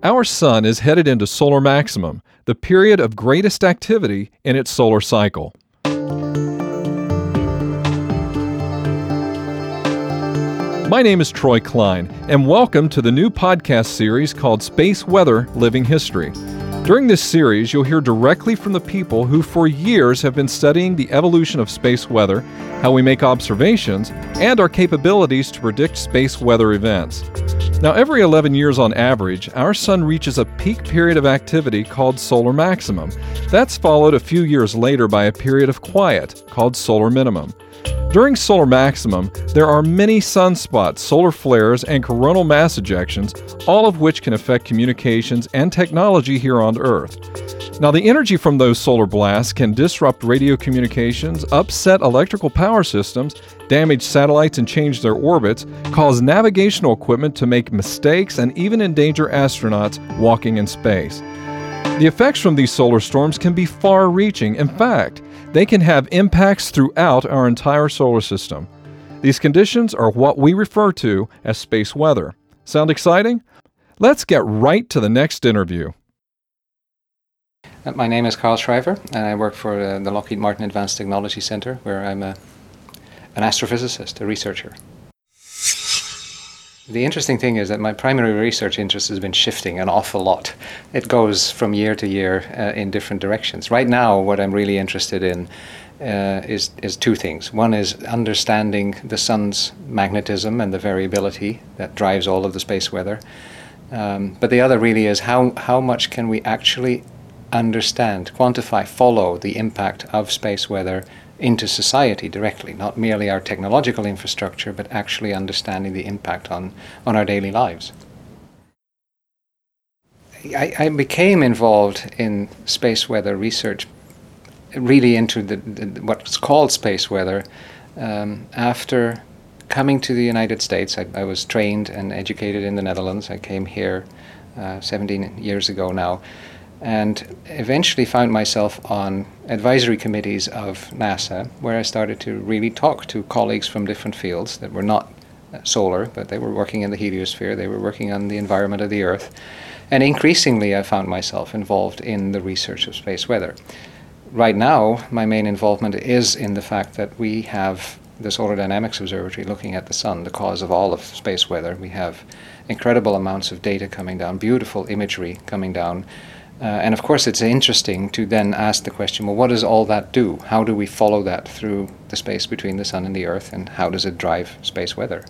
Our sun is headed into solar maximum, the period of greatest activity in its solar cycle. My name is Troy Klein, and welcome to the new podcast series called Space Weather Living History. During this series, you'll hear directly from the people who for years have been studying the evolution of space weather, how we make observations, and our capabilities to predict space weather events. Now, every 11 years on average, our sun reaches a peak period of activity called solar maximum. That's followed a few years later by a period of quiet called solar minimum. During solar maximum, there are many sunspots, solar flares, and coronal mass ejections, all of which can affect communications and technology here on Earth. Now, the energy from those solar blasts can disrupt radio communications, upset electrical power systems, damage satellites and change their orbits, cause navigational equipment to make mistakes, and even endanger astronauts walking in space. The effects from these solar storms can be far-reaching. In fact, they can have impacts throughout our entire solar system. These conditions are what we refer to as space weather. Sound exciting? Let's get right to the next interview. My name is Carl Schrijver, and I work for the Lockheed Martin Advanced Technology Center, where I'm an astrophysicist, a researcher. The interesting thing is that my primary research interest has been shifting an awful lot. It goes from year to year in different directions. Right now, what I'm really interested in is two things. One is understanding the sun's magnetism and the variability that drives all of the space weather. But the other really is how much can we actually understand, quantify, follow the impact of space weather into society directly, not merely our technological infrastructure, but actually understanding the impact on our daily lives. I became involved in space weather research, really into what's called space weather, after coming to the United States. I was trained and educated in the Netherlands. I came here 17 years ago now, and eventually found myself on advisory committees of NASA, where I started to really talk to colleagues from different fields that were not solar, but they were working in the heliosphere, they were working on the environment of the Earth. And increasingly I found myself involved in the research of space weather. Right now, my main involvement is in the fact that we have the Solar Dynamics Observatory looking at the sun, the cause of all of space weather. We have incredible amounts of data coming down, beautiful imagery coming down. And of course, it's interesting to then ask the question, well, what does all that do? How do we follow that through the space between the sun and the Earth, and how does it drive space weather?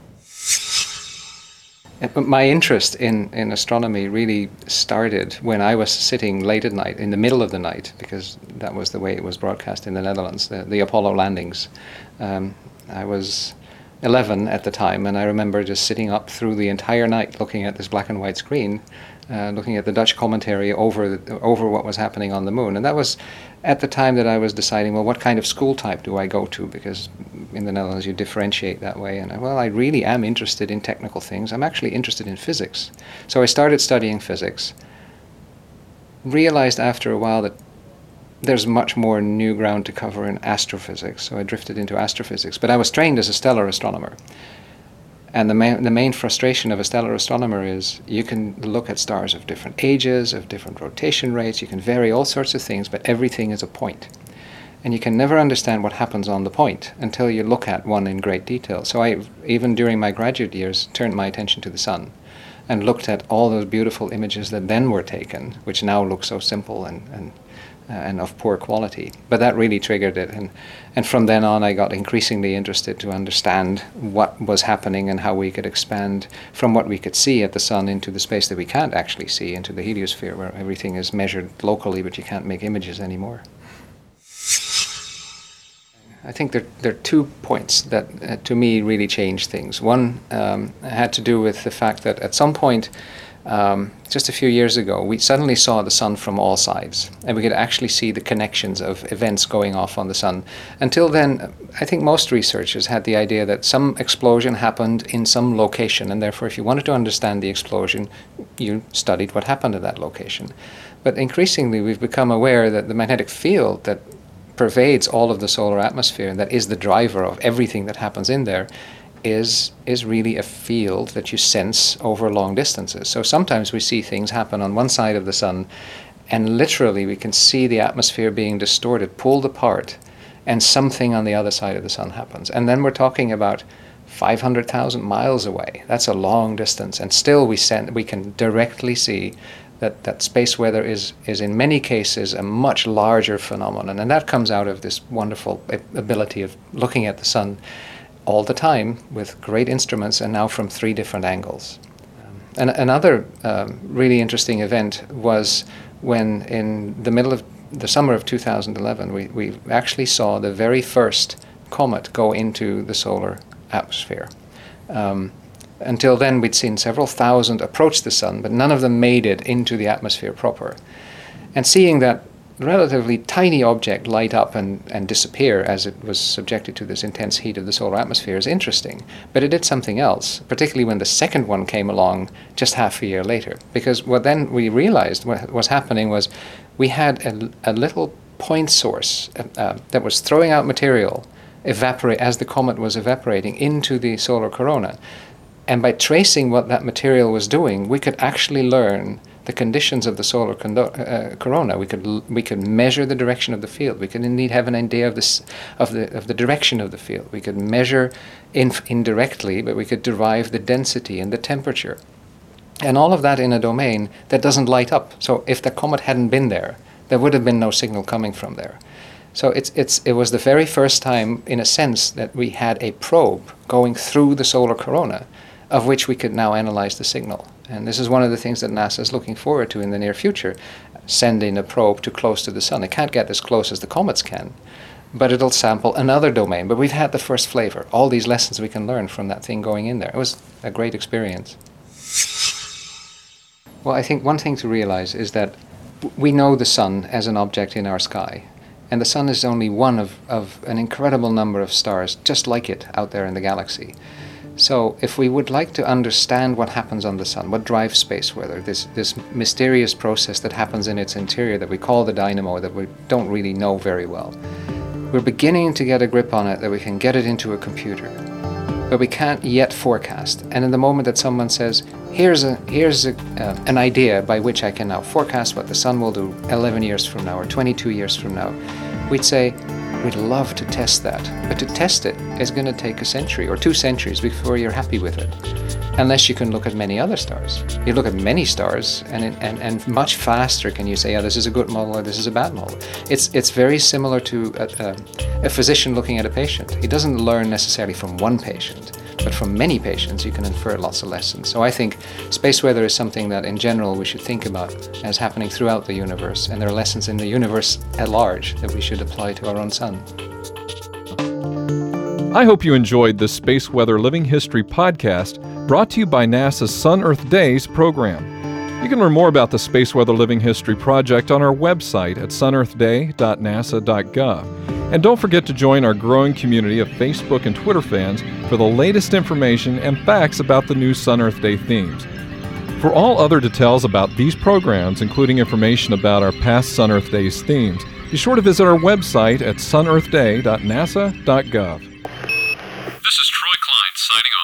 My interest in astronomy really started when I was sitting late at night, in the middle of the night, because that was the way it was broadcast in the Netherlands, the Apollo landings. I was 11 at the time, and I remember just sitting up through the entire night looking at this black and white screen, looking at the Dutch commentary over what was happening on the moon. And that was at the time that I was deciding, well, what kind of school type do I go to? Because in the Netherlands you differentiate that way. And I really am interested in technical things. I'm actually interested in physics. So I started studying physics, realized after a while that there's much more new ground to cover in astrophysics. So I drifted into astrophysics. But I was trained as a stellar astronomer. And the main frustration of a stellar astronomer is you can look at stars of different ages, of different rotation rates, you can vary all sorts of things, but everything is a point. And you can never understand what happens on the point until you look at one in great detail. So I, even during my graduate years, turned my attention to the sun and looked at all those beautiful images that then were taken, which now look so simple and of poor quality. But that really triggered it. And from then on, I got increasingly interested to understand what was happening and how we could expand from what we could see at the sun into the space that we can't actually see, into the heliosphere, where everything is measured locally, but you can't make images anymore. I think there are 2 points that, to me, really changed things. One had to do with the fact that at some point, just a few years ago, we suddenly saw the sun from all sides, and we could actually see the connections of events going off on the sun. Until then, I think most researchers had the idea that some explosion happened in some location, and therefore if you wanted to understand the explosion, you studied what happened at that location. But increasingly, we've become aware that the magnetic field that pervades all of the solar atmosphere, and that is the driver of everything that happens in there, is really a field that you sense over long distances. So sometimes we see things happen on one side of the sun, and literally we can see the atmosphere being distorted, pulled apart, and something on the other side of the sun happens. And then we're talking about 500,000 miles away. That's a long distance, and still we can directly see that space weather is in many cases a much larger phenomenon, and that comes out of this wonderful ability of looking at the sun all the time with great instruments, and now from 3 different angles. And another really interesting event was when in the middle of the summer of 2011 we actually saw the very first comet go into the solar atmosphere. Until then, we'd seen several thousand approach the sun, but none of them made it into the atmosphere proper. And seeing that relatively tiny object light up and disappear as it was subjected to this intense heat of the solar atmosphere is interesting. But it did something else, particularly when the second one came along just half a year later. Because what then we realized what was happening was we had a little point source that was throwing out material as the comet was evaporating into the solar corona. And by tracing what that material was doing, we could actually learn the conditions of the solar corona. We could measure the direction of the field. We could indeed have an idea of the direction of the field. We could measure indirectly, but we could derive the density and the temperature, and all of that in a domain that doesn't light up. So if the comet hadn't been there, there would have been no signal coming from there. So it was the very first time, in a sense, that we had a probe going through the solar corona, of which we could now analyze the signal. And this is one of the things that NASA is looking forward to in the near future, sending a probe too close to the sun. It can't get as close as the comets can, but it'll sample another domain. But we've had the first flavor, all these lessons we can learn from that thing going in there. It was a great experience. Well, I think one thing to realize is that we know the sun as an object in our sky. And the sun is only one of an incredible number of stars just like it out there in the galaxy. So if we would like to understand what happens on the sun, what drives space weather, this mysterious process that happens in its interior that we call the dynamo, that we don't really know very well, we're beginning to get a grip on it, that we can get it into a computer. But we can't yet forecast. And in the moment that someone says, here's an idea by which I can now forecast what the sun will do 11 years from now or 22 years from now, we'd say, we'd love to test that. But to test it is going to take a century or 2 centuries before you're happy with it. Unless you can look at many other stars. You look at many stars and much faster can you say, yeah, this is a good model or this is a bad model. It's very similar to a physician looking at a patient. He doesn't learn necessarily from one patient, but from many patients you can infer lots of lessons. So I think space weather is something that in general we should think about as happening throughout the universe, and there are lessons in the universe at large that we should apply to our own sun. I hope you enjoyed this Space Weather Living History podcast brought to you by NASA's Sun-Earth Days program. You can learn more about the Space Weather Living History project on our website at sunearthday.nasa.gov. And don't forget to join our growing community of Facebook and Twitter fans for the latest information and facts about the new Sun-Earth Day themes. For all other details about these programs, including information about our past Sun-Earth Days themes, be sure to visit our website at sunearthday.nasa.gov. This is Troy Klein signing off.